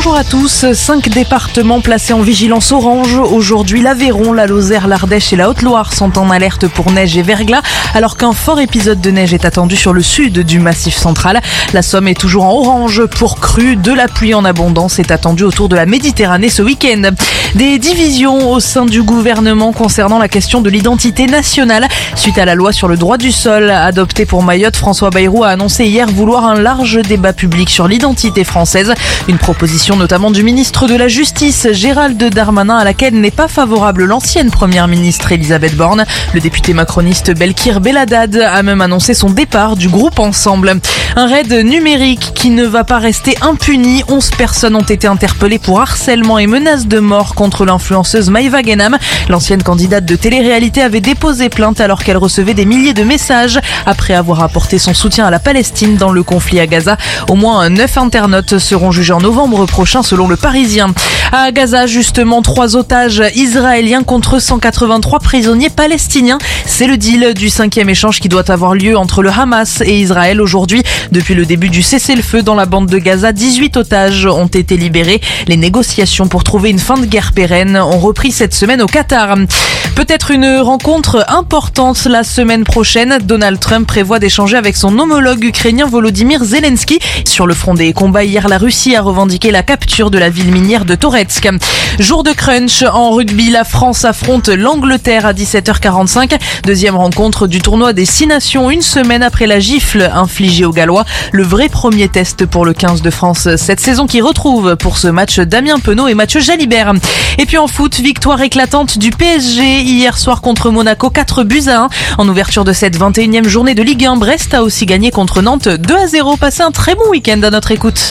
Bonjour à tous. 5 départements placés en vigilance orange. Aujourd'hui, l'Aveyron, la Lozère, l'Ardèche et la Haute-Loire sont en alerte pour neige et verglas, alors qu'un fort épisode de neige est attendu sur le sud du Massif central. La Somme est toujours en orange pour crue. De la pluie en abondance est attendue autour de la Méditerranée ce week-end. Des divisions au sein du gouvernement concernant la question de l'identité nationale. Suite à la loi sur le droit du sol adoptée pour Mayotte, François Bayrou a annoncé hier vouloir un large débat public sur l'identité française. Une proposition notamment du ministre de la Justice, Gérald Darmanin, à laquelle n'est pas favorable l'ancienne première ministre Elisabeth Borne. Le député macroniste Belkir Belhaddad a même annoncé son départ du groupe Ensemble. Un raid numérique qui ne va pas rester impuni. 11 personnes ont été interpellées pour harcèlement et menaces de mort contre l'influenceuse Maïva Guénam. L'ancienne candidate de télé-réalité avait déposé plainte alors qu'elle recevait des milliers de messages après avoir apporté son soutien à la Palestine dans le conflit à Gaza. Au moins 9 internautes seront jugés en novembre prochain selon le Parisien. À Gaza, justement, 3 otages israéliens contre 183 prisonniers palestiniens. C'est le deal du 5e échange qui doit avoir lieu entre le Hamas et Israël aujourd'hui. Depuis le début du cessez-le-feu dans la bande de Gaza, 18 otages ont été libérés. Les négociations pour trouver une fin de guerre pérenne ont repris cette semaine au Qatar. Peut-être une rencontre importante la semaine prochaine. Donald Trump prévoit d'échanger avec son homologue ukrainien Volodymyr Zelensky. Sur le front des combats, hier, la Russie a revendiqué la capture de la ville minière de Toretsk. Jour de crunch en rugby, la France affronte l'Angleterre à 17h45. Deuxième rencontre du tournoi des 6 nations, une semaine après la gifle infligée aux Gallois. Le vrai premier test pour le 15 de France cette saison qui retrouve pour ce match Damien Penaud et Mathieu Jalibert. Et puis en foot, victoire éclatante du PSG hier soir contre Monaco, 4-1. En ouverture de cette 21e journée de Ligue 1, Brest a aussi gagné contre Nantes 2-0. Passez un très bon week-end à notre écoute.